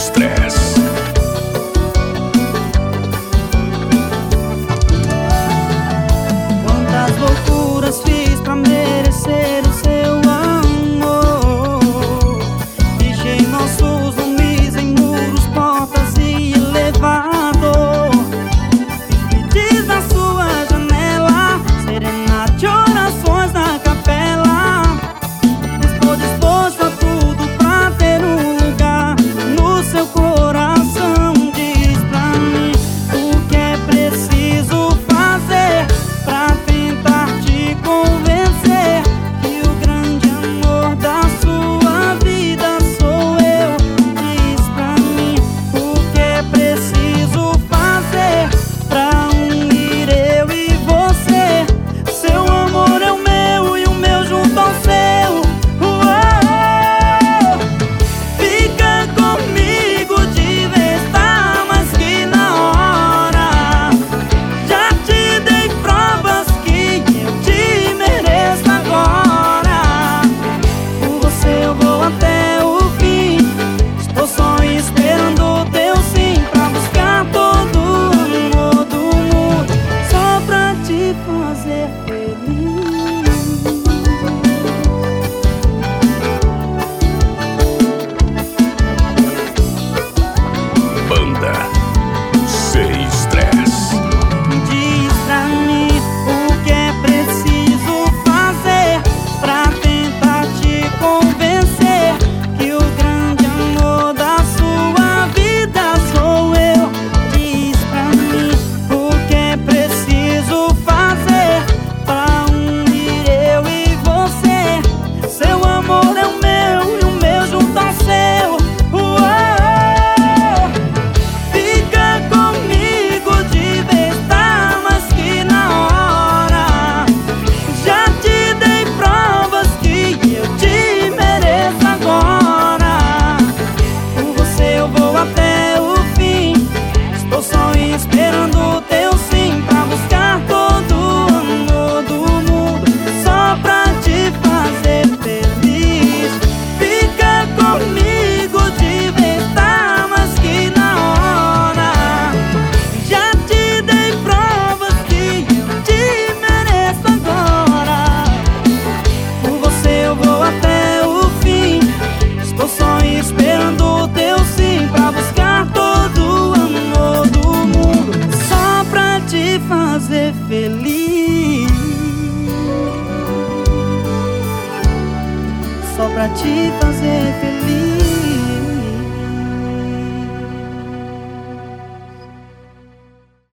estresse. Quantas loucuras fiz pra merecer o seu amor. Deixei nossos nomes em muros, portas e elevador. Fiz na sua janela, serenate, orações na capela. Estou disposto a tudo pra ter um lugar no seu coração. Diz pra mim o que é preciso fazer pra tentar te convencer que o grande amor da sua vida sou eu. Diz pra mim o que é preciso fazer pra unir eu e você. Seu amor é o meu e o meu junto ao seu. Uou! Fica comigo de vez, tá mais que na hora. Já te dei provas que eu te mereço agora. Por você eu vou até o fim. Estou só esperando o teu sim pra buscar todo o amor do mundo, só pra te fazer feliz. Banda Sem Estresse. Diz pra mim o que é preciso fazer pra tentar te convencer que o grande amor da sua vida sou eu. Diz pra mim o que é preciso fazer pra unir eu e você. Seu amor é o meu e o meu junto ao seu. Uou! Fica comigo de vez, tá mais que na hora. Já te dei provas que eu te mereço agora. Por você eu vou até o fim. Estou só esperando o teu sim pra buscar todo o amor do mundo, só pra te fazer feliz. Fica comigo de vez, tá mais que na hora. Já te dei provas que eu te mereço agora. Por você eu vou até o fim. Estou só esperando o teu sim pra buscar todo o amor do mundo, só pra te fazer feliz. Só pra te fazer feliz.